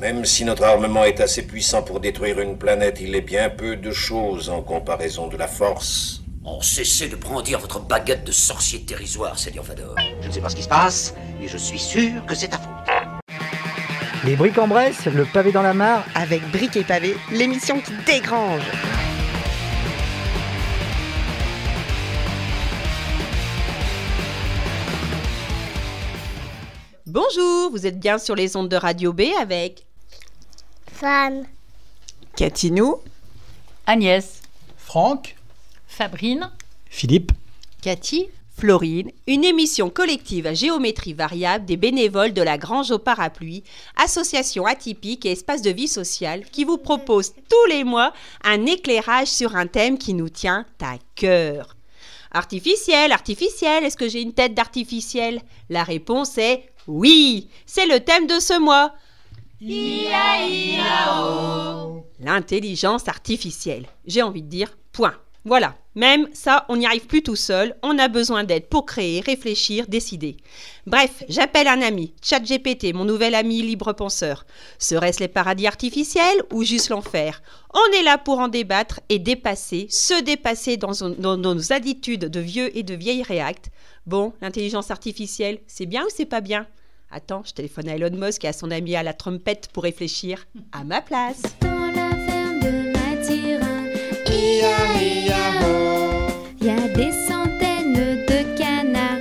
Même si notre armement est assez puissant pour détruire une planète, il est bien peu de choses en comparaison de la force. Oh, cessez de brandir votre baguette de sorcier dérisoire, Seigneur Vador. Je ne sais pas ce qui se passe, mais je suis sûr que c'est ta faute. Les briques en Bresse, le pavé dans la mare. Avec Briques et Pavés, l'émission qui dégrange. Bonjour, vous êtes bien sur les ondes de Radio B avec Fan, Catinou, Agnès, Franck, Fabrine, Philippe, Cathy, Florine, une émission collective à géométrie variable des bénévoles de la Grange au Parapluie, association atypique et espace de vie sociale qui vous propose tous les mois un éclairage sur un thème qui nous tient à cœur. Artificiel, est-ce que j'ai une tête d'artificiel ? La réponse est oui, c'est le thème de ce mois. Ia-ia-o. L'intelligence artificielle. J'ai envie de dire point. Voilà, même ça, on n'y arrive plus tout seul, on a besoin d'aide pour créer, réfléchir, décider. Bref, j'appelle un ami, ChatGPT, mon nouvel ami libre penseur. Serait-ce les paradis artificiels ou juste l'enfer ? On est là pour en débattre et se dépasser dans nos attitudes de vieux et de vieilles réactes. Bon, l'intelligence artificielle, c'est bien ou c'est pas bien ? Attends, je téléphone à Elon Musk et à son ami à la trompette pour réfléchir à ma place. dans la ferme de Mathurin, il y a des centaines de canards,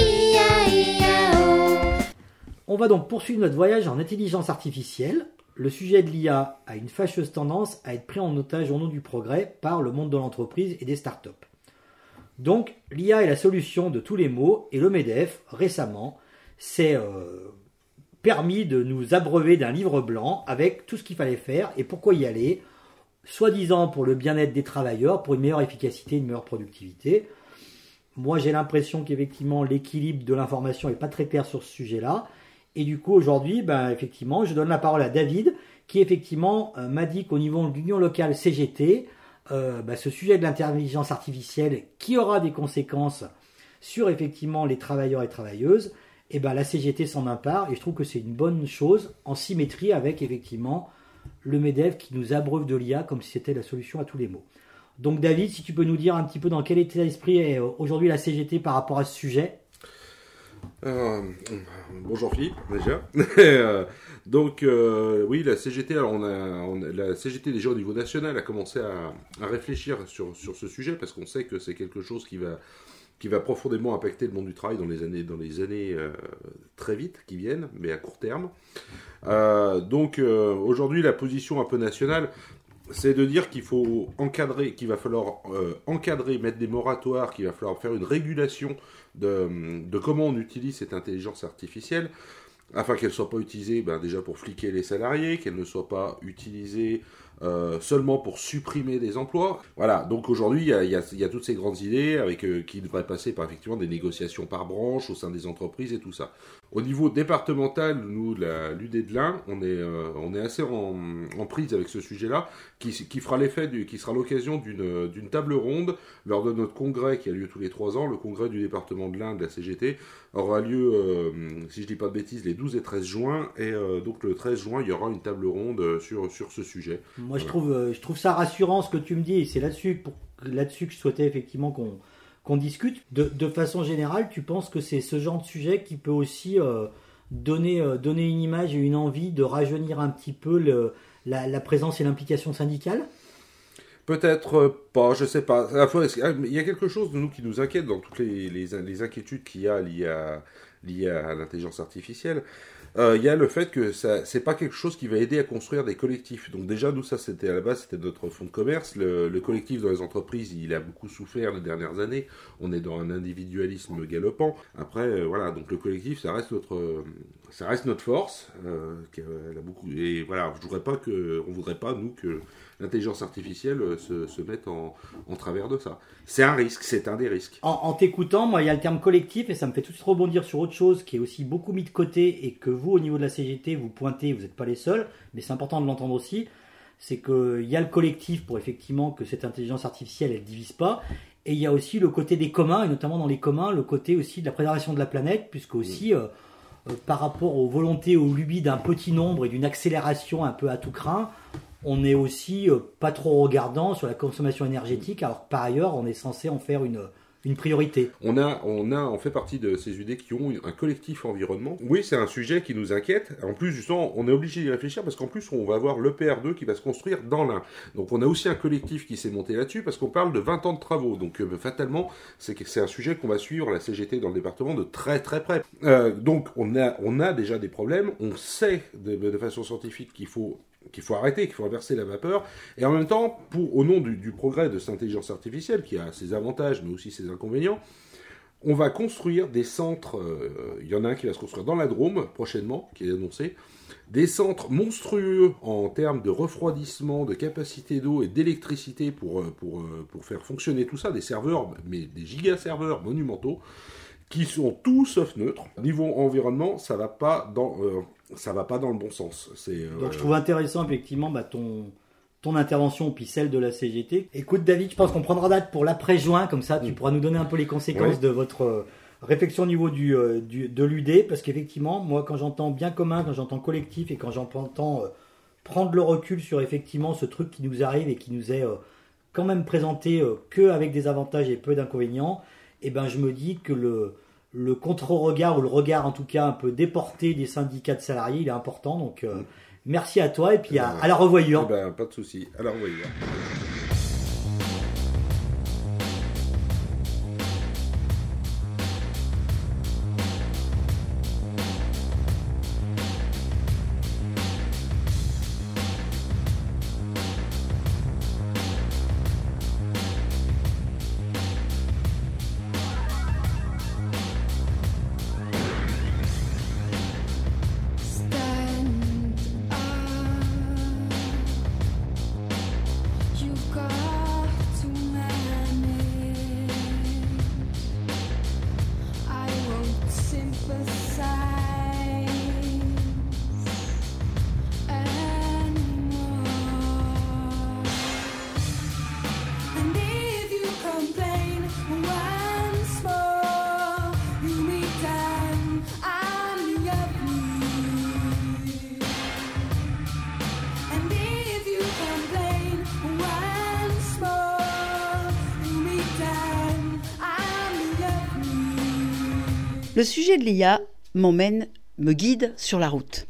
On va donc poursuivre notre voyage en intelligence artificielle. Le sujet de l'IA a une fâcheuse tendance à être pris en otage au nom du progrès par le monde de l'entreprise et des startups. Donc, l'IA est la solution de tous les maux et le MEDEF, récemment, s'est permis de nous abreuver d'un livre blanc avec tout ce qu'il fallait faire et pourquoi y aller, soi-disant pour le bien-être des travailleurs, pour une meilleure efficacité, une meilleure productivité. Moi, j'ai l'impression qu'effectivement, l'équilibre de l'information n'est pas très clair sur ce sujet-là. Et du coup, aujourd'hui, effectivement, je donne la parole à David, qui effectivement m'a dit qu'au niveau de l'Union locale CGT, ce sujet de l'intelligence artificielle qui aura des conséquences sur effectivement les travailleurs et travailleuses, la CGT s'en empare et je trouve que c'est une bonne chose en symétrie avec effectivement le MEDEF qui nous abreuve de l'IA comme si c'était la solution à tous les maux. Donc David, si tu peux nous dire un petit peu dans quel état d'esprit est aujourd'hui la CGT par rapport à ce sujet. Bonjour Philippe, déjà. Oui, la CGT, alors la CGT déjà au niveau national a commencé à réfléchir sur ce sujet parce qu'on sait que c'est quelque chose qui va profondément impacter le monde du travail dans les années très vite qui viennent, mais à court terme. Aujourd'hui, la position un peu nationale, c'est de dire qu'il faut encadrer, qu'il va falloir encadrer, mettre des moratoires, qu'il va falloir faire une régulation de comment on utilise cette intelligence artificielle, afin qu'elle ne soit pas utilisée déjà pour fliquer les salariés, qu'elle ne soit pas utilisée seulement pour supprimer des emplois. Voilà, donc aujourd'hui, il y a toutes ces grandes idées qui devraient passer par effectivement des négociations par branche au sein des entreprises et tout ça. Au niveau départemental, nous, l'UD de l'Ain, on est assez en prise avec ce sujet-là, qui fera qui sera l'occasion d'une table ronde lors de notre congrès qui a lieu tous les 3 ans. Le congrès du département de l'Ain de la CGT aura lieu, si je dis pas de bêtises, les 12 et 13 juin. Et donc le 13 juin, il y aura une table ronde sur ce sujet. Moi, je trouve ça rassurant ce que tu me dis, et c'est là-dessus que je souhaitais effectivement qu'on discute. De façon générale, tu penses que c'est ce genre de sujet qui peut aussi donner une image et une envie de rajeunir un petit peu la présence et l'implication syndicale ? Peut-être pas, je sais pas. À la fois, il y a quelque chose de nous qui nous inquiète dans toutes les inquiétudes qu'il y a liées à l'intelligence artificielle. Il y a le fait que c'est pas quelque chose qui va aider à construire des collectifs. Donc déjà, nous, ça, à la base, c'était notre fonds de commerce. Le collectif dans les entreprises, il a beaucoup souffert les dernières années. On est dans un individualisme galopant. Après, voilà, donc le collectif, ça reste notre force. Elle a beaucoup, et voilà, on voudrait pas, nous, que l'intelligence artificielle se mette en travers de ça. C'est un risque, c'est un des risques. En t'écoutant, moi, il y a le terme collectif et ça me fait tout de suite rebondir sur autre chose qui est aussi beaucoup mis de côté et que vous, au niveau de la CGT, vous pointez, vous n'êtes pas les seuls, mais c'est important de l'entendre aussi, c'est qu'il y a le collectif pour effectivement que cette intelligence artificielle, elle ne divise pas, et il y a aussi le côté des communs, et notamment dans les communs, le côté aussi de la préservation de la planète, puisque aussi... par rapport aux volontés, aux lubies d'un petit nombre et d'une accélération un peu à tout crin, on n'est aussi pas trop regardant sur la consommation énergétique, alors que par ailleurs, on est censé en faire une priorité. On fait partie de ces idées qui ont un collectif environnement. Oui, c'est un sujet qui nous inquiète. En plus, justement, on est obligé d'y réfléchir parce qu'en plus, on va avoir l'EPR2 qui va se construire dans l'Ain. Donc, on a aussi un collectif qui s'est monté là-dessus parce qu'on parle de 20 ans de travaux. Donc, fatalement, c'est un sujet qu'on va suivre, la CGT, dans le département, de très très près. Donc, on a déjà des problèmes. On sait de façon scientifique qu'il faut arrêter, qu'il faut inverser la vapeur, et en même temps, au nom du progrès de cette intelligence artificielle, qui a ses avantages, mais aussi ses inconvénients, on va construire des centres, il y en a un qui va se construire dans la Drôme, prochainement, qui est annoncé, des centres monstrueux en termes de refroidissement, de capacité d'eau et d'électricité pour faire fonctionner tout ça, des serveurs, mais des gigaserveurs monumentaux, qui sont tout sauf neutres. Niveau environnement, ça va pas dans le bon sens. Donc je trouve intéressant effectivement ton intervention puis celle de la CGT. Écoute David, je pense qu'on prendra date pour l'après-juin, comme ça tu pourras nous donner un peu les conséquences de votre réflexion au niveau de l'UD, parce qu'effectivement, moi quand j'entends bien commun, quand j'entends collectif et quand j'entends prendre le recul sur effectivement ce truc qui nous arrive et qui nous est quand même présenté qu'avec des avantages et peu d'inconvénients, et ben je me dis que le contre-regard, ou le regard en tout cas un peu déporté des syndicats de salariés, il est important. Donc merci à toi et puis à la revoyure. Pas de souci, à la revoyure. Le sujet de l'IA me guide sur la route.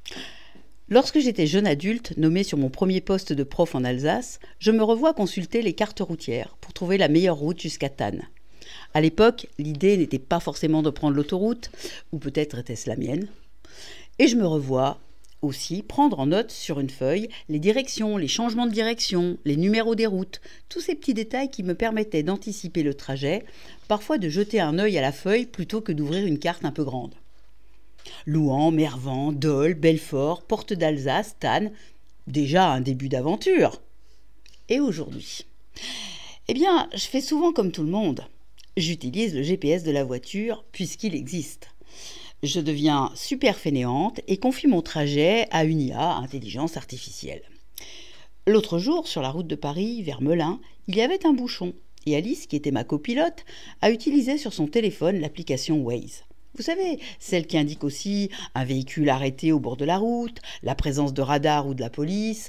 Lorsque j'étais jeune adulte, nommé sur mon premier poste de prof en Alsace, je me revois consulter les cartes routières pour trouver la meilleure route jusqu'à Thann. À l'époque, l'idée n'était pas forcément de prendre l'autoroute, ou peut-être était-ce la mienne. Et je me revois aussi prendre en note sur une feuille les directions, les changements de direction, les numéros des routes, tous ces petits détails qui me permettaient d'anticiper le trajet, parfois de jeter un œil à la feuille plutôt que d'ouvrir une carte un peu grande. Louhans, Mervan, Dole, Belfort, Porte d'Alsace, Thann, déjà un début d'aventure. Et aujourd'hui ? Eh bien, je fais souvent comme tout le monde. J'utilise le GPS de la voiture puisqu'il existe. Je deviens super fainéante et confie mon trajet à une IA, intelligence artificielle. L'autre jour, sur la route de Paris, vers Melun, il y avait un bouchon. Et Alice, qui était ma copilote, a utilisé sur son téléphone l'application Waze. Vous savez, celle qui indique aussi un véhicule arrêté au bord de la route, la présence de radars ou de la police.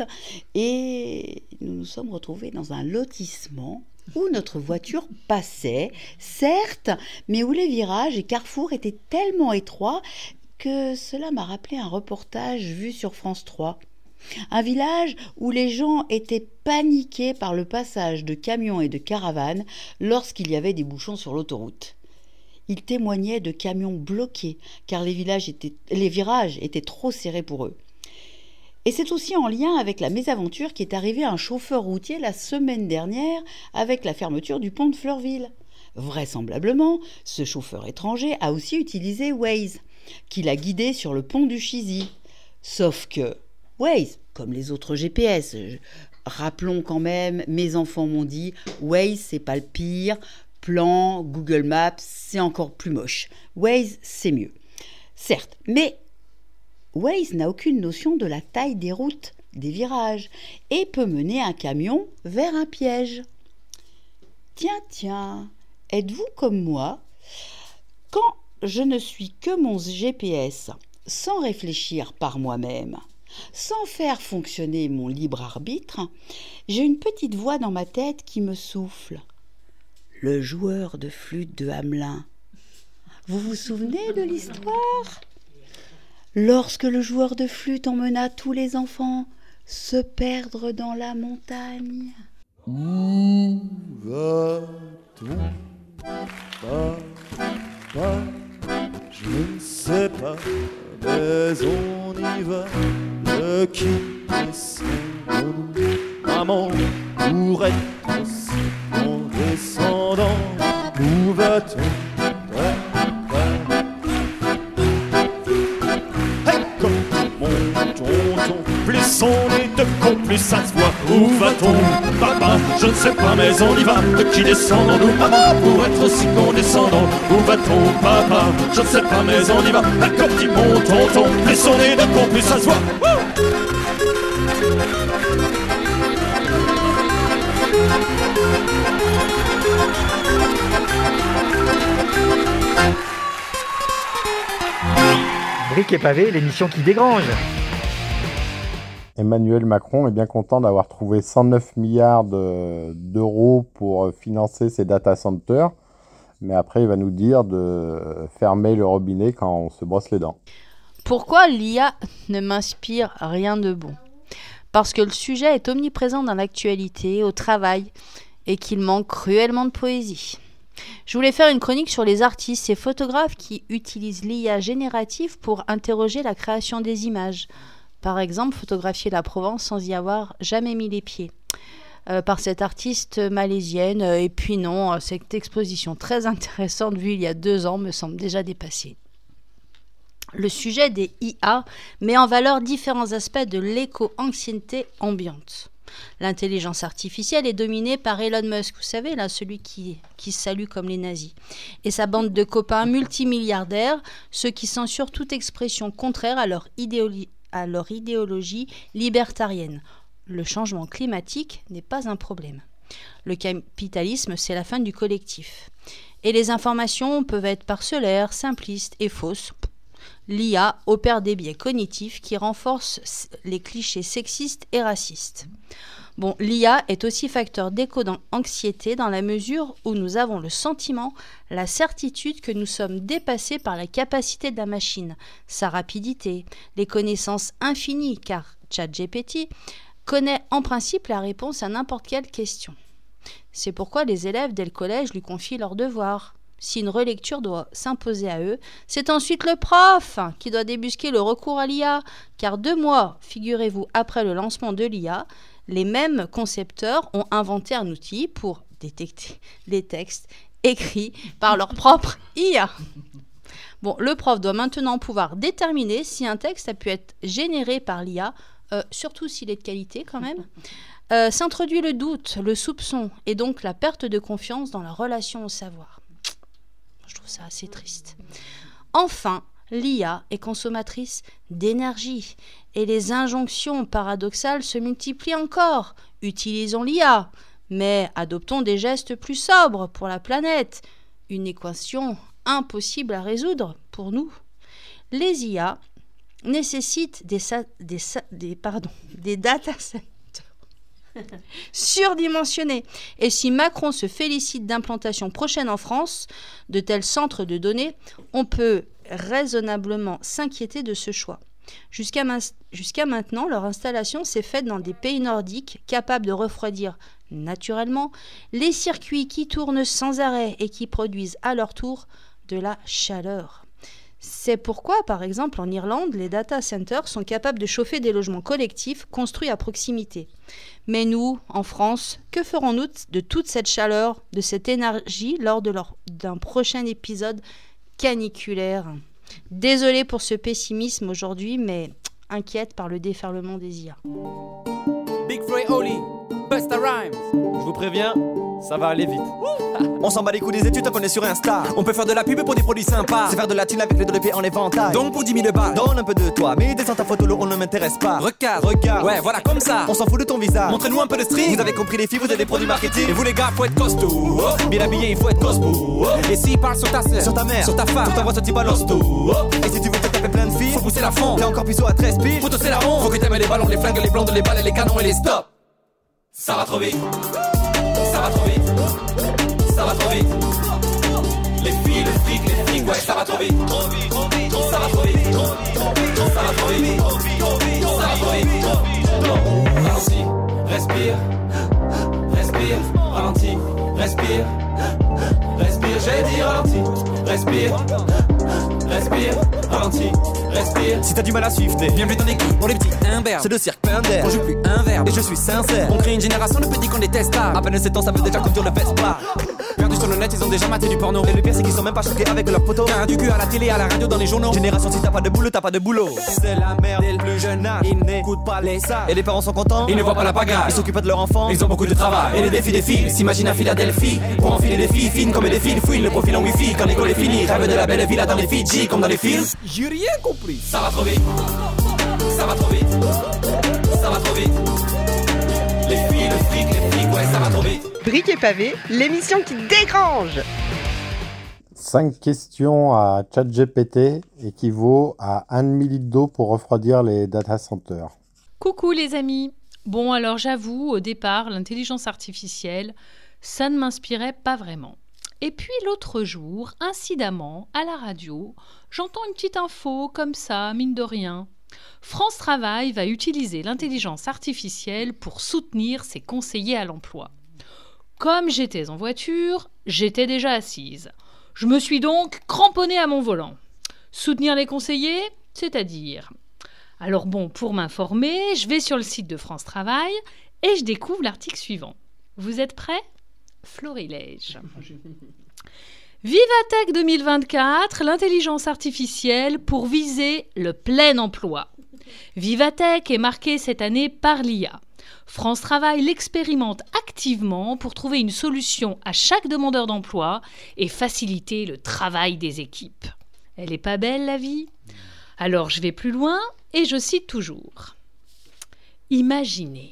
Et nous nous sommes retrouvés dans un lotissement où notre voiture passait, certes, mais où les virages et carrefours étaient tellement étroits que cela m'a rappelé un reportage vu sur France 3. Un village où les gens étaient paniqués par le passage de camions et de caravanes lorsqu'il y avait des bouchons sur l'autoroute. Ils témoignaient de camions bloqués car les virages étaient trop serrés pour eux. Et c'est aussi en lien avec la mésaventure qui est arrivée à un chauffeur routier la semaine dernière avec la fermeture du pont de Fleurville. Vraisemblablement, ce chauffeur étranger a aussi utilisé Waze, qui l'a guidé sur le pont du Chizy. Sauf que Waze, comme les autres GPS, rappelons quand même, mes enfants m'ont dit, Waze c'est pas le pire, Plan, Google Maps, c'est encore plus moche. Waze, c'est mieux. Certes, mais Waze n'a aucune notion de la taille des routes, des virages, et peut mener un camion vers un piège. Tiens, êtes-vous comme moi ? Quand je ne suis que mon GPS, sans réfléchir par moi-même, sans faire fonctionner mon libre arbitre, j'ai une petite voix dans ma tête qui me souffle. Le joueur de flûte de Hamelin. Vous vous souvenez de l'histoire ? Lorsque le joueur de flûte emmena tous les enfants se perdre dans la montagne. Où va-t-on ? Papa, je ne sais pas, mais on y va. De qui descendons-nous ? Maman, où est-on en descendant ? Où va-t-on ? Plus on est de con, plus ça se voit. Où va-t-on, papa? Je ne sais pas, mais on y va. De qui descendons-nous, maman, pour être aussi condescendant? Où va-t-on, papa? Je ne sais pas, mais on y va. Comme dit mon tonton, plus on est de con, plus ça se voit. Briques et pavés, l'émission qui dégrange. Emmanuel Macron est bien content d'avoir trouvé 109 milliards d'euros pour financer ses data centers, mais après il va nous dire de fermer le robinet quand on se brosse les dents. Pourquoi l'IA ne m'inspire rien de bon ? Parce que le sujet est omniprésent dans l'actualité, au travail, et qu'il manque cruellement de poésie. Je voulais faire une chronique sur les artistes et photographes qui utilisent l'IA générative pour interroger la création des images. Par exemple, photographier la Provence sans y avoir jamais mis les pieds. Par cette artiste malaisienne. Et puis non, cette exposition très intéressante vue il y a 2 ans me semble déjà dépassée. Le sujet des IA met en valeur différents aspects de l'éco-anxiété ambiante. L'intelligence artificielle est dominée par Elon Musk, vous savez, là, celui qui se salue comme les nazis, et sa bande de copains multimilliardaires, ceux qui censurent toute expression contraire à leur idéologie libertarienne. Le changement climatique n'est pas un problème. Le capitalisme, c'est la fin du collectif. Et les informations peuvent être parcellaires, simplistes et fausses. L'IA opère des biais cognitifs qui renforcent les clichés sexistes et racistes. Bon, l'IA est aussi facteur d'éco-anxiété dans la mesure où nous avons le sentiment, la certitude que nous sommes dépassés par la capacité de la machine, sa rapidité, les connaissances infinies, car ChatGPT connaît en principe la réponse à n'importe quelle question. C'est pourquoi les élèves dès le collège lui confient leurs devoirs. Si une relecture doit s'imposer à eux, c'est ensuite le prof qui doit débusquer le recours à l'IA, car 2 mois, figurez-vous, après le lancement de l'IA, les mêmes concepteurs ont inventé un outil pour détecter les textes écrits par leur propre IA. Bon, le prof doit maintenant pouvoir déterminer si un texte a pu être généré par l'IA, surtout s'il est de qualité quand même. S'introduit le doute, le soupçon et donc la perte de confiance dans la relation au savoir. Je trouve ça assez triste. Enfin, l'IA est consommatrice d'énergie et les injonctions paradoxales se multiplient encore. Utilisons l'IA, mais adoptons des gestes plus sobres pour la planète. Une équation impossible à résoudre pour nous. Les IA nécessitent des data centers surdimensionnés. Et si Macron se félicite d'implantation prochaine en France de tels centres de données, on peut raisonnablement s'inquiéter de ce choix. Jusqu'à maintenant, leur installation s'est faite dans des pays nordiques capables de refroidir naturellement les circuits qui tournent sans arrêt et qui produisent à leur tour de la chaleur. C'est pourquoi, par exemple, en Irlande, les data centers sont capables de chauffer des logements collectifs construits à proximité. Mais nous, en France, que ferons-nous de toute cette chaleur, de cette énergie lors d'un prochain épisode caniculaire ? Désolée pour ce pessimisme aujourd'hui, mais inquiète par le déferlement des IA. Big Free Oli, Busta Rhymes. Je vous préviens, ça va aller vite. On s'en bat les coups des études tant qu'on est sur Insta. On peut faire de la pub pour des produits sympas. C'est faire de la thune avec les deux pieds en éventail. Donc pour 10 000 balles, donne un peu de toi. Mais descends ta photo, on ne m'intéresse pas. Regarde, ouais, voilà comme ça. On s'en fout de ton visage. Montrez-nous un peu de string. Vous avez compris les filles, vous êtes des produits marketing. Et vous les gars, faut être costaud. Bien habillé, il faut être costaud. Et s'il parle sur ta sœur, sur ta mère, sur ta femme, t'envoies ce type à l'hosto. Et si tu veux te taper plein de filles, faut pousser la fond. T'es encore plus haut à 13 piges, faut tosser la honte. Faut que t'aimes les ballons, les flingues, les blondes, les balles, les canons et les stops. Ça va trop vite. Ça va trop vite. Ça va trop vite. Les filles, le fric, ouais, ça va trop vite. Ça va trop vite. Ça va trop vite. Ça va trop vite. Ralentis, respire. Respire, ralentis, respire. Respire, j'ai dit ralentis. Respire. Respire, ralentis, respire. Si t'as du mal à suivre, t'es bienvenue dans l'équipe. Pour les petits imberbes, c'est le cirque plein d'air. On joue plus un verbe, et je suis sincère. On crée une génération de petits qu'on déteste pas. À peine 7 ans, ça veut déjà conduire le Vespa. Perdus sur le net, ils ont déjà maté du porno. Et le pire, c'est qu'ils sont même pas choqués avec leurs photos. Car du cul à la télé, à la radio, dans les journaux. Génération, si t'as pas de boulot, t'as pas de boulot. C'est la merde dès le plus jeune âge. Ils n'écoutent pas les sages. Et les parents sont contents, ils ne voient pas la pagaille. Ils s'occupent de leur enfant, ils ont beaucoup de travail. Et les défis défilent, s'imagine à Philadelphie. Pour enfiler des filles fines comme des fils, fouine le profil en wifi. Quand l'école est finie, rêve de la belle villa dans les Fidji, comme dans les films. J'ai rien compris. Ça va trop vite. Ça va trop vite. Ça va trop vite. Les filles, le fric, ouais, ça va trop vite. Brick et Pavé, l'émission qui dégrange. 5 questions à ChatGPT équivaut à 1 demi-litre d'eau pour refroidir les data centers. Coucou les amis. Bon alors j'avoue, au départ, l'intelligence artificielle, ça ne m'inspirait pas vraiment. Et puis l'autre jour, incidemment, à la radio, j'entends une petite info comme ça, mine de rien. France Travail va utiliser l'intelligence artificielle pour soutenir ses conseillers à l'emploi. Comme j'étais en voiture, j'étais déjà assise. Je me suis donc cramponnée à mon volant. Soutenir les conseillers, c'est-à-dire... Alors bon, pour m'informer, je vais sur le site de France Travail et je découvre l'article suivant. Vous êtes prêts ? Florilège. Vivatech 2024, l'intelligence artificielle pour viser le plein emploi. Vivatech est marqué cette année par l'IA. France Travail l'expérimente activement pour trouver une solution à chaque demandeur d'emploi et faciliter le travail des équipes. Elle est pas belle la vie ? Alors je vais plus loin et je cite toujours. Imaginez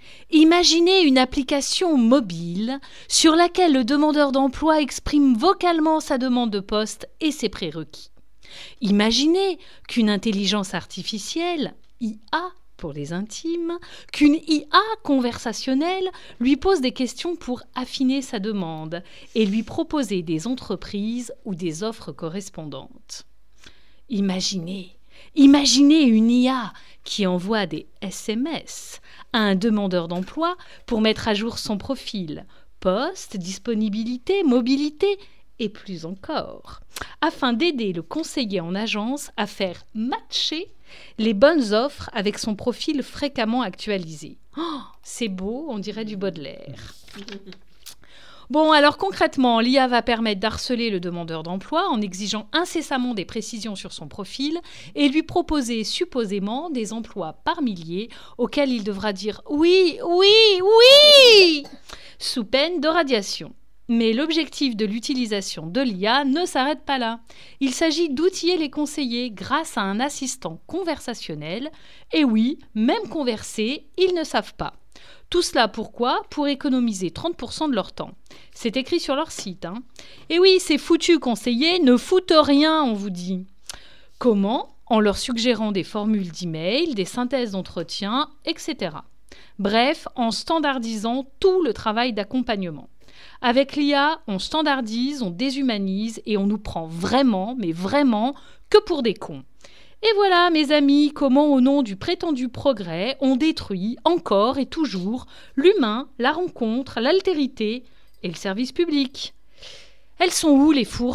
une application mobile sur laquelle le demandeur d'emploi exprime vocalement sa demande de poste et ses prérequis. Imaginez qu'une intelligence artificielle, IA pour les intimes, qu'une IA conversationnelle lui pose des questions pour affiner sa demande et lui proposer des entreprises ou des offres correspondantes. Imaginez une IA qui envoie des SMS à un demandeur d'emploi pour mettre à jour son profil, poste, disponibilité, mobilité et plus encore, afin d'aider le conseiller en agence à faire matcher les bonnes offres avec son profil fréquemment actualisé. Oh, c'est beau, on dirait du Baudelaire. Bon, alors concrètement, l'IA va permettre d'harceler le demandeur d'emploi en exigeant incessamment des précisions sur son profil et lui proposer supposément des emplois par milliers auxquels il devra dire « oui, oui, oui » sous peine de radiation. Mais l'objectif de l'utilisation de l'IA ne s'arrête pas là. Il s'agit d'outiller les conseillers grâce à un assistant conversationnel. Et oui, même converser, ils ne savent pas. Tout cela pourquoi ? Pour économiser 30% de leur temps. C'est écrit sur leur site. Et oui, ces foutus conseillers ne foutent rien, on vous dit. Comment ? En leur suggérant des formules d'email, des synthèses d'entretien, etc. Bref, en standardisant tout le travail d'accompagnement. Avec l'IA, on standardise, on déshumanise et on nous prend vraiment, mais vraiment, que pour des cons. Et voilà, mes amis, comment au nom du prétendu progrès, on détruit encore et toujours l'humain, la rencontre, l'altérité et le service public. Elles sont où les fourches ?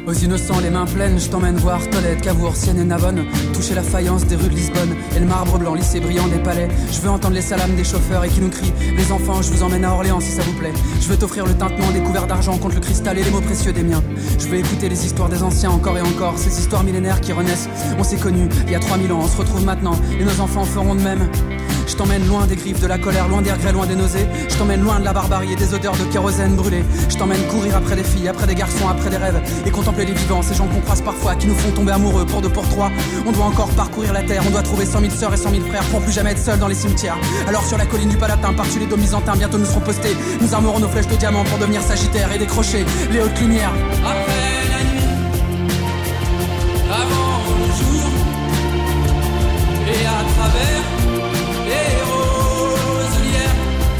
Aux innocents les mains pleines, je t'emmène voir Tolède, Cavour, Sienne et Navone, toucher la faïence des rues de Lisbonne et le marbre blanc lissé brillant des palais. Je veux entendre les salams des chauffeurs et qui nous crient: les enfants, je vous emmène à Orléans si ça vous plaît. Je veux t'offrir le tintement des couverts d'argent contre le cristal et les mots précieux des miens. Je veux écouter les histoires des anciens encore et encore, ces histoires millénaires qui renaissent. On s'est connus il y a 3000 ans, on se retrouve maintenant et nos enfants feront de même. Je t'emmène loin des griffes, de la colère, loin des regrets, loin des nausées. Je t'emmène loin de la barbarie et des odeurs de kérosène brûlé. Je t'emmène courir après des filles, après des garçons, après des rêves, et contempler les vivants, ces gens qu'on croise parfois, qui nous font tomber amoureux pour deux, pour trois. On doit encore parcourir la terre, on doit trouver 100 000 sœurs et 100 000 frères pour plus jamais être seuls dans les cimetières. Alors sur la colline du Palatin, par-dessus les dômes byzantins, bientôt nous serons postés. Nous armerons nos flèches de diamant pour devenir sagittaires et décrocher les hautes lumières. Après la nuit, avant le jour, et à travers les roselières.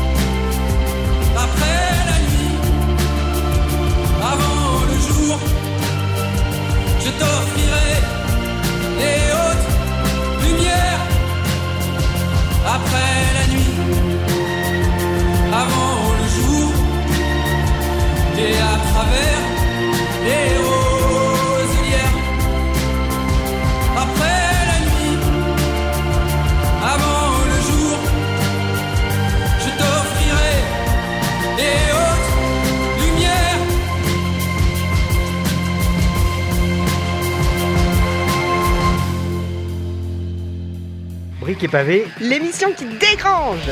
Après la nuit, avant le jour, je t'offrirai les hautes lumières. Après la nuit, avant le jour, et à travers les roselières. Après la nuit, avant le jour, je t'offrirai les hautes lumières. Briques et pavés, l'émission qui dégrange.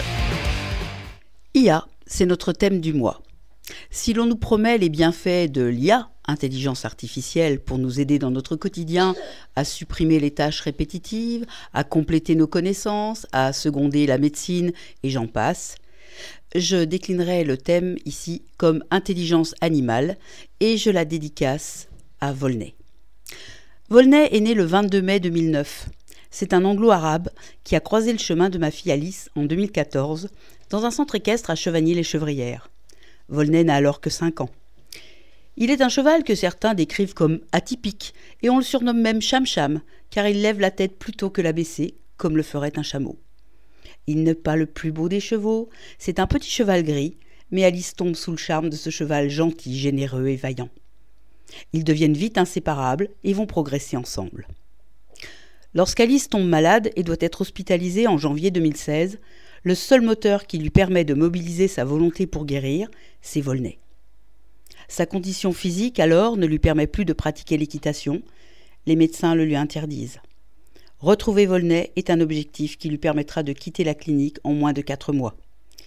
IA, c'est notre thème du mois. Si l'on nous promet les bienfaits de l'IA, intelligence artificielle, pour nous aider dans notre quotidien à supprimer les tâches répétitives, à compléter nos connaissances, à seconder la médecine, et j'en passe, je déclinerai le thème ici comme intelligence animale et je la dédicace à Volney. Volney est né le 22 mai 2009. C'est un anglo-arabe qui a croisé le chemin de ma fille Alice en 2014 dans un centre équestre à Chevagny-les-Chevrières. Volney n'a alors que 5 ans. Il est un cheval que certains décrivent comme atypique et on le surnomme même Cham-Cham car il lève la tête plutôt que la baisser comme le ferait un chameau. Il n'est pas le plus beau des chevaux, c'est un petit cheval gris, mais Alice tombe sous le charme de ce cheval gentil, généreux et vaillant. Ils deviennent vite inséparables et vont progresser ensemble. Lorsqu'Alice tombe malade et doit être hospitalisée en janvier 2016, le seul moteur qui lui permet de mobiliser sa volonté pour guérir, c'est Volney. Sa condition physique alors ne lui permet plus de pratiquer l'équitation, les médecins le lui interdisent. Retrouver Volney est un objectif qui lui permettra de quitter la clinique en moins de 4 mois.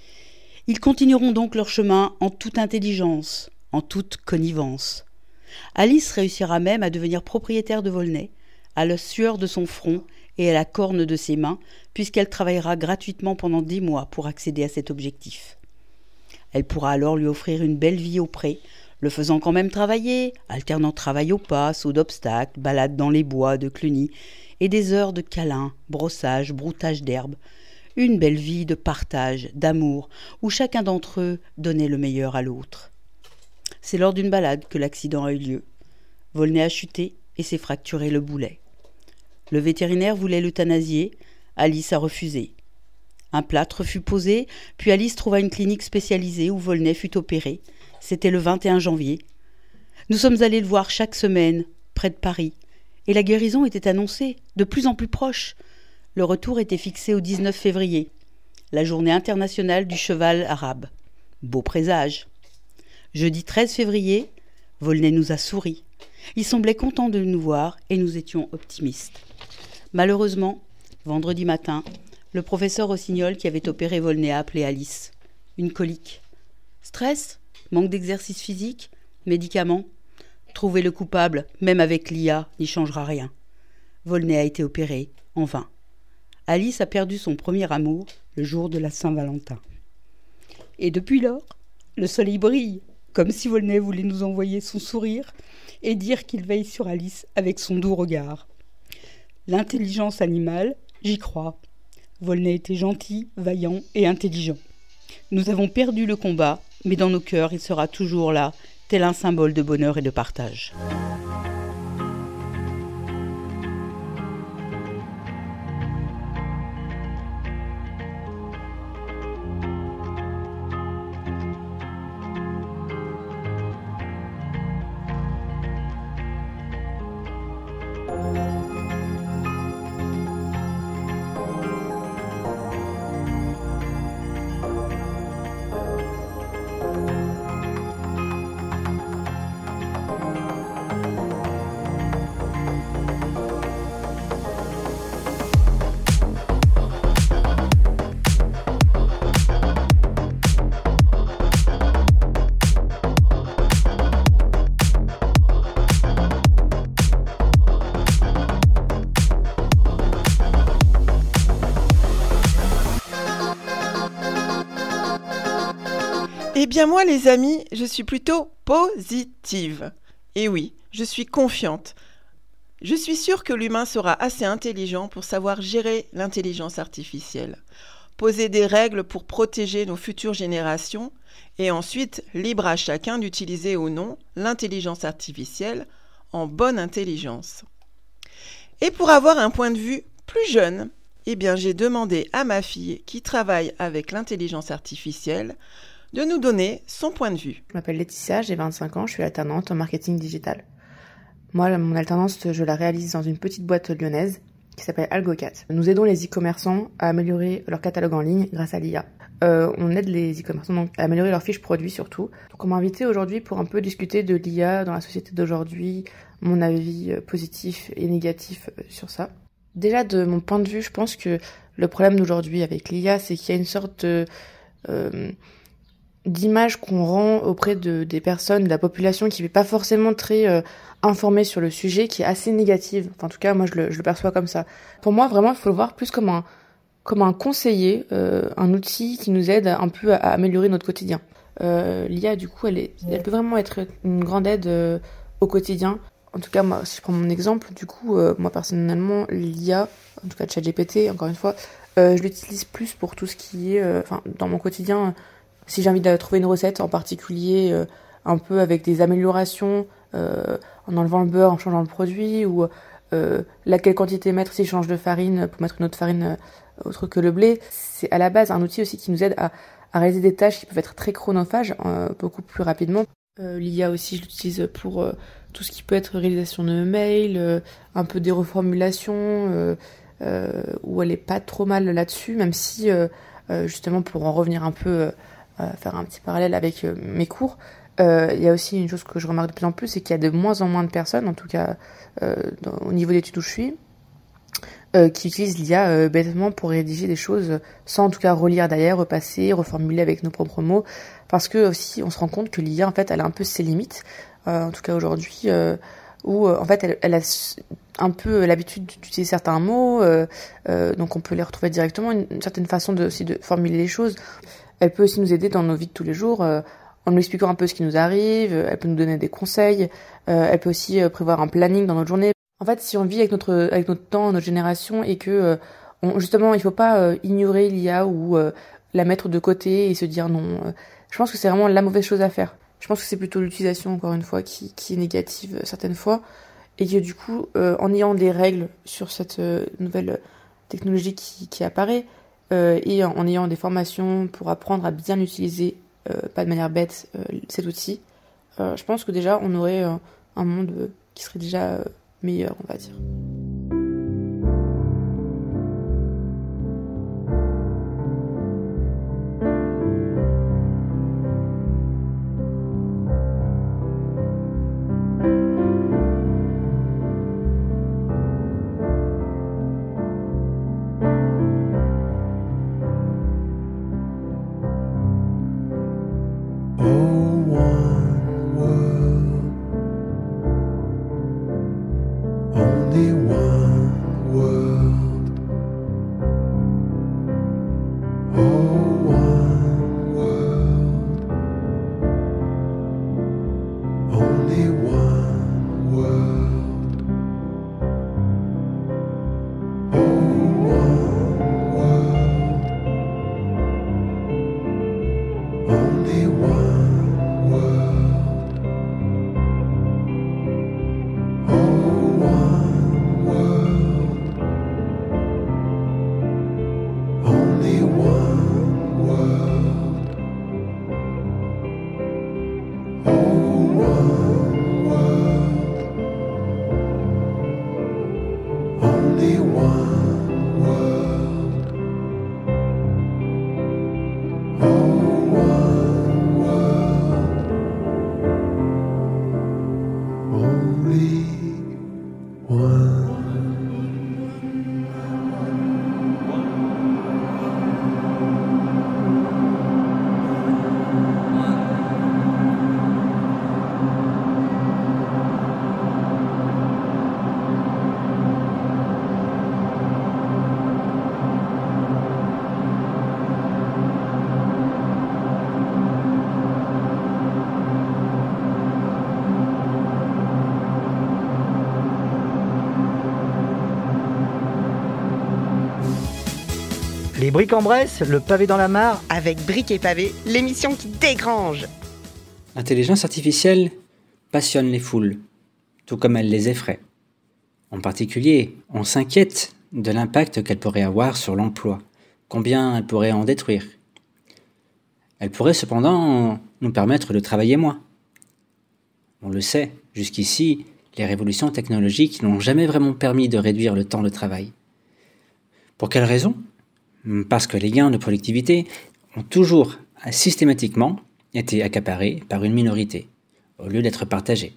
Ils continueront donc leur chemin en toute intelligence, en toute connivence. Alice réussira même à devenir propriétaire de Volney, à la sueur de son front et à la corne de ses mains, puisqu'elle travaillera gratuitement pendant 10 mois pour accéder à cet objectif. Elle pourra alors lui offrir une belle vie au pré, le faisant quand même travailler, alternant travail au pas, saut d'obstacles, balade dans les bois de Cluny, et des heures de câlins, brossage, broutage d'herbe. Une belle vie de partage, d'amour, où chacun d'entre eux donnait le meilleur à l'autre. C'est lors d'une balade que l'accident a eu lieu. Volney a chuté et s'est fracturé le boulet. Le vétérinaire voulait l'euthanasier, Alice a refusé. Un plâtre fut posé, puis Alice trouva une clinique spécialisée où Volney fut opéré. C'était le 21 janvier. Nous sommes allés le voir chaque semaine, près de Paris, et la guérison était annoncée, de plus en plus proche. Le retour était fixé au 19 février, la journée internationale du cheval arabe. Beau présage. Jeudi 13 février, Volney nous a souri. Il semblait content de nous voir et nous étions optimistes. Malheureusement, vendredi matin, le professeur Rossignol qui avait opéré Volney a appelé Alice. Une colique. Stress, manque d'exercice physique, médicaments. Trouver le coupable, même avec l'IA, n'y changera rien. Volney a été opéré, en vain. Alice a perdu son premier amour le jour de la Saint-Valentin. Et depuis lors, le soleil brille, comme si Volney voulait nous envoyer son sourire et dire qu'il veille sur Alice avec son doux regard. L'intelligence animale, j'y crois. Volney était gentil, vaillant et intelligent. Nous avons perdu le combat, mais dans nos cœurs, il sera toujours là, tel un symbole de bonheur et de partage. bien moi les amis, je suis plutôt positive. Et oui, je suis confiante. Je suis sûre que l'humain sera assez intelligent pour savoir gérer l'intelligence artificielle, poser des règles pour protéger nos futures générations et ensuite, libre à chacun d'utiliser ou non l'intelligence artificielle en bonne intelligence. Et pour avoir un point de vue plus jeune, eh bien, j'ai demandé à ma fille qui travaille avec l'intelligence artificielle de nous donner son point de vue. Je m'appelle Laetitia, j'ai 25 ans, je suis alternante en marketing digital. Moi, mon alternance, je la réalise dans une petite boîte lyonnaise qui s'appelle AlgoCat. Nous aidons les e-commerçants à améliorer leur catalogue en ligne grâce à l'IA. On aide les e-commerçants donc, à améliorer leurs fiches produits surtout. Donc on m'a invité aujourd'hui pour un peu discuter de l'IA dans la société d'aujourd'hui, mon avis positif et négatif sur ça. Déjà, de mon point de vue, je pense que le problème d'aujourd'hui avec l'IA, c'est qu'il y a une sorte d'image qu'on rend auprès des personnes, de la population qui n'est pas forcément très informée sur le sujet, qui est assez négative. Enfin, en tout cas, moi, je le perçois comme ça. Pour moi, vraiment, il faut le voir plus comme un conseiller, un outil qui nous aide un peu à améliorer notre quotidien. L'IA, du coup, elle peut vraiment être une grande aide au quotidien. En tout cas, moi, si je prends mon exemple, du coup, moi, personnellement, l'IA, en tout cas ChatGPT, encore une fois, je l'utilise plus pour tout ce qui est... dans mon quotidien, si j'ai envie de trouver une recette en particulier, un peu avec des améliorations, en enlevant le beurre, en changeant le produit, ou quelle quantité mettre si je change de farine pour mettre une autre farine autre que le blé. C'est à la base un outil aussi qui nous aide à réaliser des tâches qui peuvent être très chronophages, beaucoup plus rapidement. L'IA aussi, je l'utilise pour tout ce qui peut être réalisation de mails, un peu des reformulations, où elle est pas trop mal là-dessus, même si, justement, pour en revenir un peu, faire un petit parallèle avec mes cours, il y a aussi une chose que je remarque de plus en plus, c'est qu'il y a de moins en moins de personnes, en tout cas au niveau d'études où je suis, qui utilisent l'IA bêtement pour rédiger des choses sans en tout cas relire derrière, repasser, reformuler avec nos propres mots, parce que aussi on se rend compte que l'IA en fait elle a un peu ses limites, en tout cas aujourd'hui, où en fait elle a un peu l'habitude d'utiliser certains mots, donc on peut les retrouver directement, une certaine façon aussi de formuler les choses. Elle peut aussi nous aider dans nos vies de tous les jours, en nous expliquant un peu ce qui nous arrive, elle peut nous donner des conseils, elle peut aussi prévoir un planning dans notre journée. En fait, si on vit avec notre temps, notre génération, et que justement, il faut pas ignorer l'IA ou la mettre de côté et se dire non. Je pense que c'est vraiment la mauvaise chose à faire. Je pense que c'est plutôt l'utilisation, encore une fois, qui est négative certaines fois, et que du coup, en ayant des règles sur cette nouvelle technologie qui apparaît, et en ayant des formations pour apprendre à bien utiliser, pas de manière bête, cet outil, je pense que déjà, on aurait un monde qui serait déjà meilleur, on va dire. Only one. Les Bric-en-Bresse, le pavé dans la mare. Avec Bric et Pavé, l'émission qui dégrange. L'intelligence artificielle passionne les foules, tout comme elle les effraie. En particulier, on s'inquiète de l'impact qu'elle pourrait avoir sur l'emploi, combien elle pourrait en détruire. Elle pourrait cependant nous permettre de travailler moins. On le sait, jusqu'ici, les révolutions technologiques n'ont jamais vraiment permis de réduire le temps de travail. Pour quelle raison ? Parce que les gains de productivité ont toujours systématiquement été accaparés par une minorité, au lieu d'être partagés.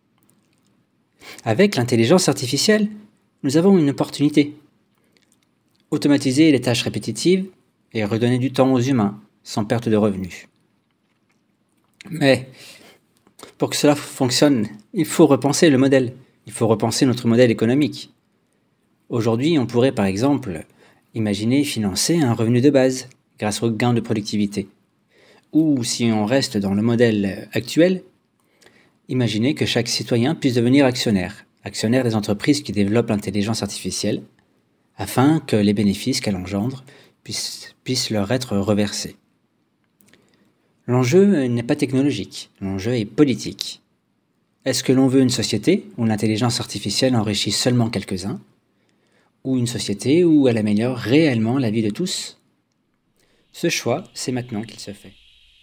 Avec l'intelligence artificielle, nous avons une opportunité. Automatiser les tâches répétitives et redonner du temps aux humains, sans perte de revenus. Mais, pour que cela fonctionne, il faut repenser le modèle. Il faut repenser notre modèle économique. Aujourd'hui, on pourrait par exemple imaginer financer un revenu de base grâce aux gains de productivité. Ou, si on reste dans le modèle actuel, imaginer que chaque citoyen puisse devenir actionnaire des entreprises qui développent l'intelligence artificielle, afin que les bénéfices qu'elle engendre puissent leur être reversés. L'enjeu n'est pas technologique, l'enjeu est politique. Est-ce que l'on veut une société où l'intelligence artificielle enrichit seulement quelques-uns, ou une société où elle améliore réellement la vie de tous ? Ce choix, c'est maintenant qu'il se fait.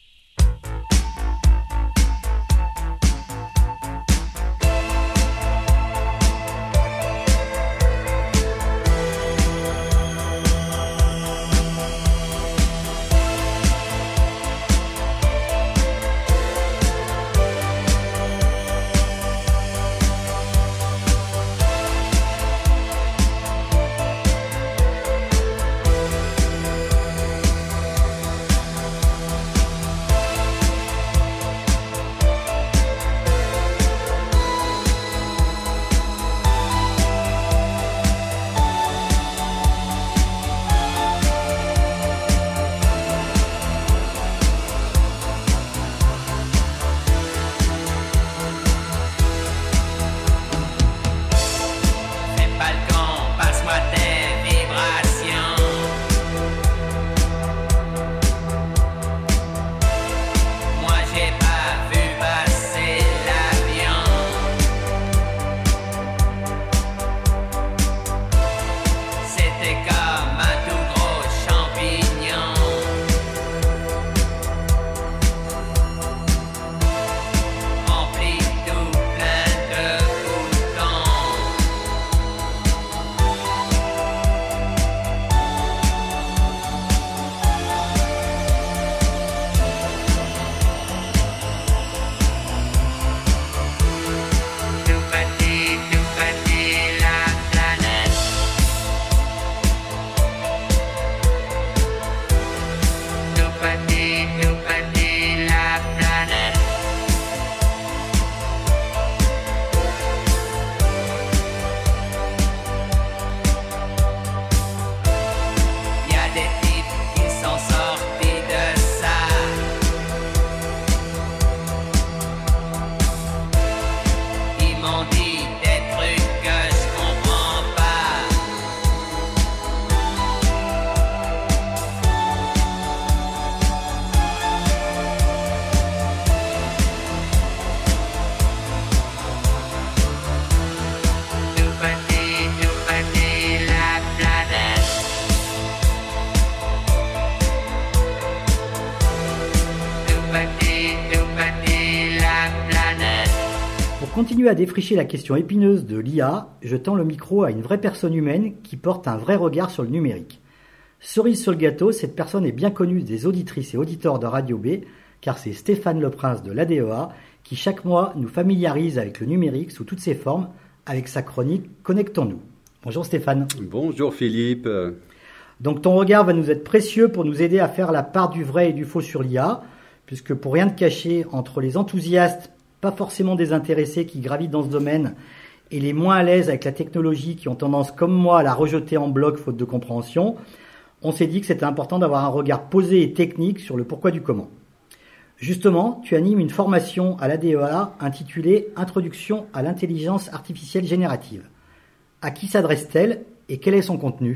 Continue à défricher la question épineuse de l'IA, je tends le micro à une vraie personne humaine qui porte un vrai regard sur le numérique. Cerise sur le gâteau, cette personne est bien connue des auditrices et auditeurs de Radio B, car c'est Stéphane Leprince de l'ADEA qui chaque mois nous familiarise avec le numérique sous toutes ses formes, avec sa chronique Connectons-nous. Bonjour Stéphane. Bonjour Philippe. Donc ton regard va nous être précieux pour nous aider à faire la part du vrai et du faux sur l'IA, puisque pour rien te cacher, entre les enthousiastes pas forcément désintéressés qui gravitent dans ce domaine et les moins à l'aise avec la technologie qui ont tendance, comme moi, à la rejeter en bloc faute de compréhension, on s'est dit que c'était important d'avoir un regard posé et technique sur le pourquoi du comment. Justement, tu animes une formation à l'ADEA intitulée « Introduction à l'intelligence artificielle générative ». À qui s'adresse-t-elle et quel est son contenu ?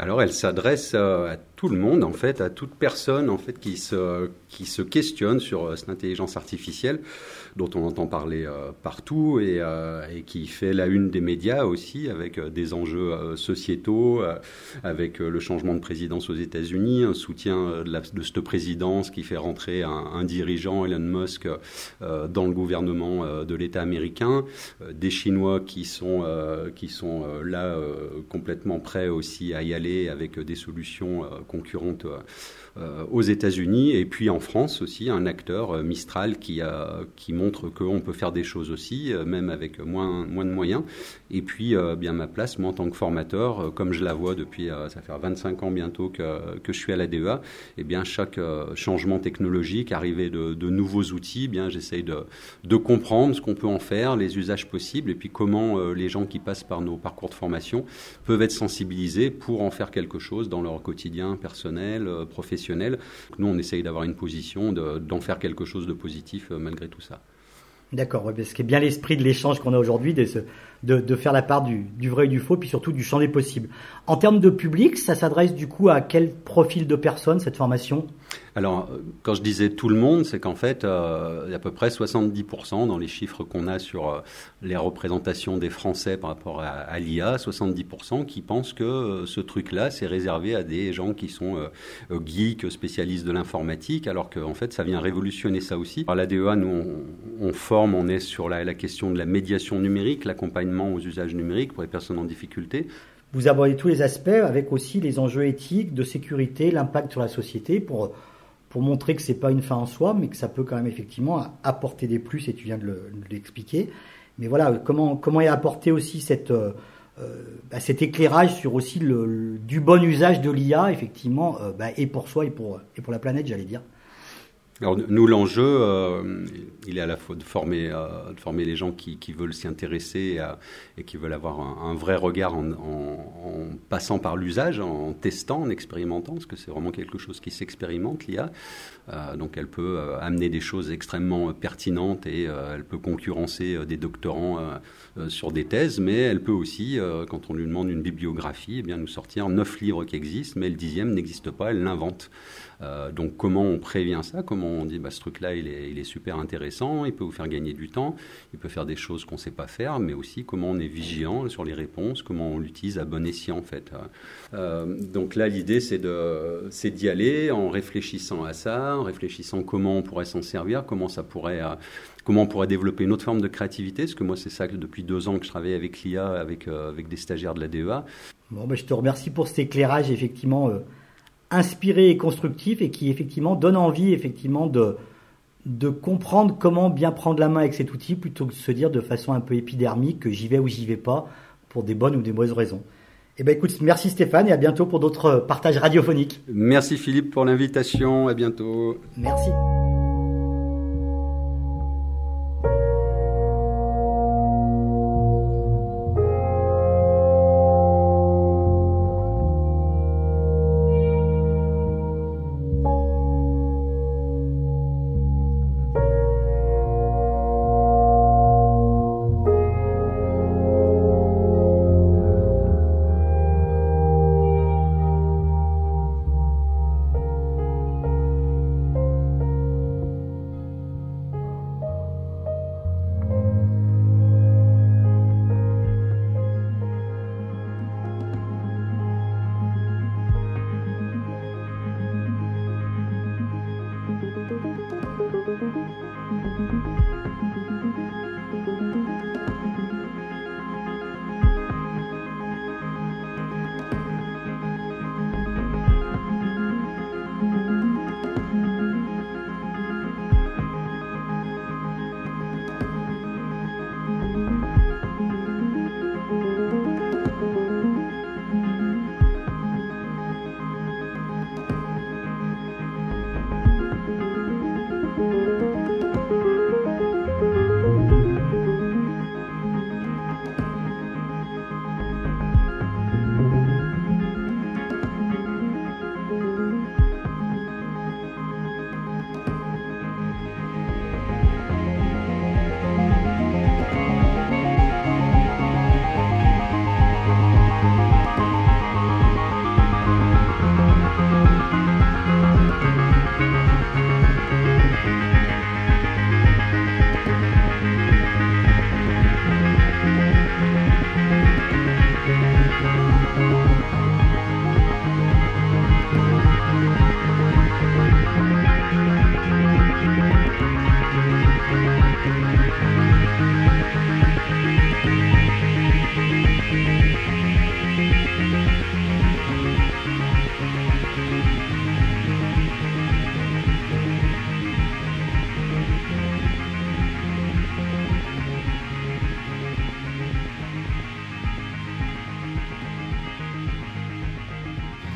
Alors elle s'adresse à tout le monde, en fait, à toute personne en fait, qui se questionne sur cette intelligence artificielle dont on entend parler partout et qui fait la une des médias aussi, avec des enjeux sociétaux, avec le changement de présidence aux États-Unis, un soutien de cette présidence qui fait rentrer un dirigeant, Elon Musk, dans le gouvernement de l'État américain, des Chinois qui sont là complètement prêts aussi à y aller avec des solutions concurrentes aux États-Unis, et puis en France aussi un acteur, Mistral, qui montre qu'on peut faire des choses aussi, même avec moins de moyens. Et puis bien ma place, moi en tant que formateur, comme je la vois depuis, ça fait 25 ans bientôt que je suis à la DEA, et bien chaque changement technologique, arrivée de nouveaux outils, bien j'essaye de comprendre ce qu'on peut en faire, les usages possibles, et puis comment les gens qui passent par nos parcours de formation peuvent être sensibilisés pour en faire quelque chose dans leur quotidien personnel, professionnel. Nous, on essaye d'avoir une position, d'en faire quelque chose de positif malgré tout ça. D'accord, ouais, ce qui est bien l'esprit de l'échange qu'on a aujourd'hui, de faire la part du vrai et du faux, puis surtout du champ des possibles. En termes de public, ça s'adresse du coup à quel profil de personnes, cette formation ? Alors, quand je disais tout le monde, c'est qu'en fait, il y a à peu près 70% dans les chiffres qu'on a sur les représentations des Français par rapport à l'IA, 70% qui pensent que ce truc-là, c'est réservé à des gens qui sont geeks, spécialistes de l'informatique, alors qu'en fait, ça vient révolutionner ça aussi. À la DEA, nous, on forme, on est sur la question de la médiation numérique, l'accompagnement aux usages numériques pour les personnes en difficulté. Vous abordez tous les aspects avec aussi les enjeux éthiques, de sécurité, l'impact sur la société pour montrer que c'est pas une fin en soi, mais que ça peut quand même effectivement apporter des plus, et tu viens de l'expliquer. Mais voilà, comment est apporté aussi cet éclairage sur aussi du bon usage de l'IA, effectivement, et pour soi et pour la planète, j'allais dire. Alors nous, l'enjeu, il est à la fois de former les gens qui veulent s'y intéresser et qui veulent avoir un vrai regard en passant par l'usage, en testant, en expérimentant, parce que c'est vraiment quelque chose qui s'expérimente, l'IA. Donc elle peut amener des choses extrêmement pertinentes et elle peut concurrencer des doctorants sur des thèses, mais elle peut aussi, quand on lui demande une bibliographie, eh bien, nous sortir 9 livres qui existent, mais le 10e n'existe pas, elle l'invente. Donc comment on prévient ça ? Comment on dit ce truc-là il est super intéressant, il peut vous faire gagner du temps, il peut faire des choses qu'on ne sait pas faire, mais aussi comment on est vigilant sur les réponses, comment on l'utilise à bon escient en fait. Donc là l'idée c'est d'y aller en réfléchissant à ça, en réfléchissant comment on pourrait s'en servir, comment on pourrait développer une autre forme de créativité, parce que moi c'est ça que depuis 2 ans que je travaille avec l'IA, avec des stagiaires de la DEA. Bon, je te remercie pour cet éclairage effectivement inspiré et constructif, et qui effectivement donne envie effectivement de comprendre comment bien prendre la main avec cet outil, plutôt que de se dire de façon un peu épidermique que j'y vais ou j'y vais pas pour des bonnes ou des mauvaises raisons. Eh ben écoute, merci Stéphane, et à bientôt pour d'autres partages radiophoniques. Merci Philippe pour l'invitation, à bientôt. Merci.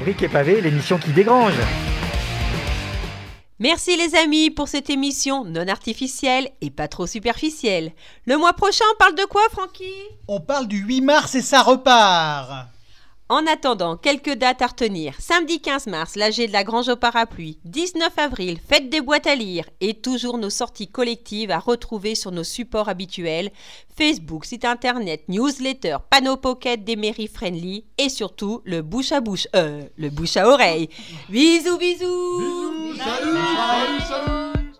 Briques et pavés, l'émission qui dégrange. Merci les amis pour cette émission non artificielle et pas trop superficielle. Le mois prochain, on parle de quoi, Francky ? On parle du 8 mars et ça repart. En attendant, quelques dates à retenir. Samedi 15 mars, l'AG de la Grange au Parapluie. 19 avril, fête des boîtes à lire. Et toujours nos sorties collectives à retrouver sur nos supports habituels. Facebook, site internet, newsletter, panneau pocket des mairies friendly. Et surtout, le bouche à oreille. Bisous, bisous. Salut.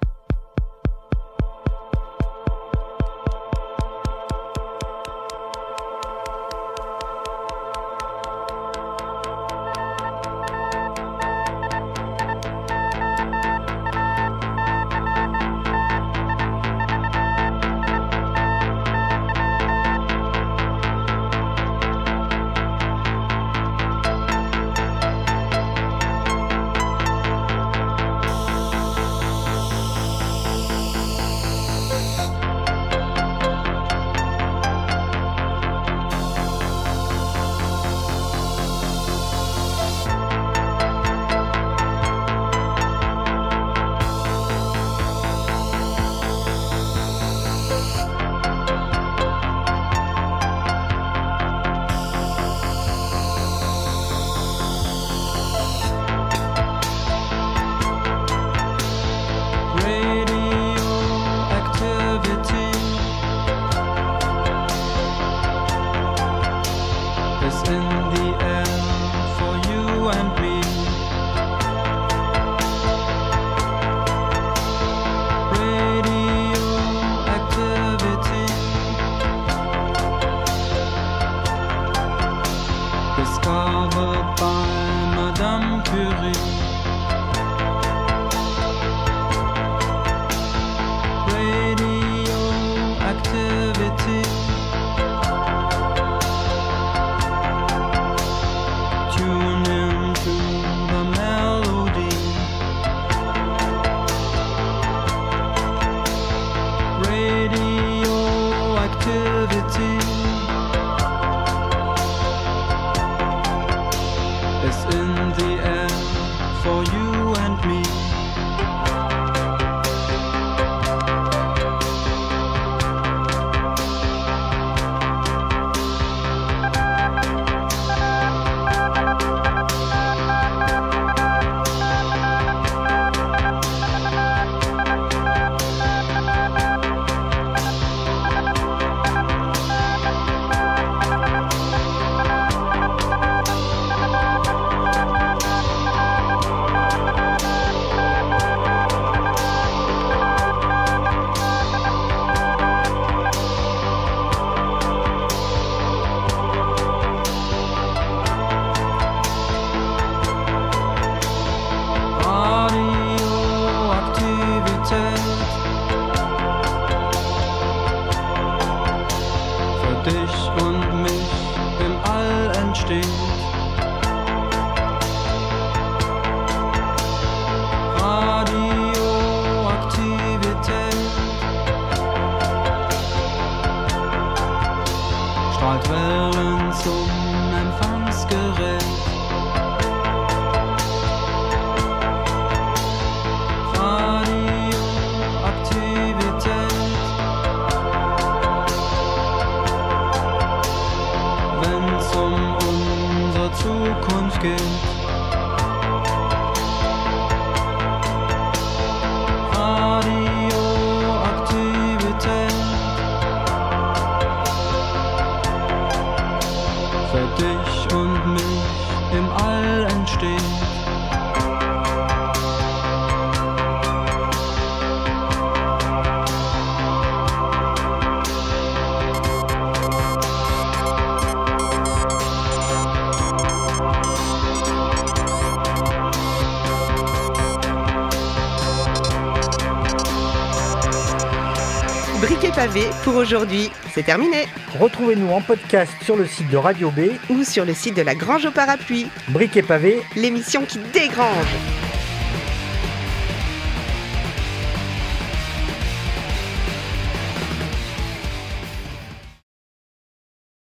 Briques et pavés pour aujourd'hui, c'est terminé. Retrouvez-nous en podcast sur le site de Radio B ou sur le site de la Grange au Parapluie. Briques et pavés, l'émission qui dégrange.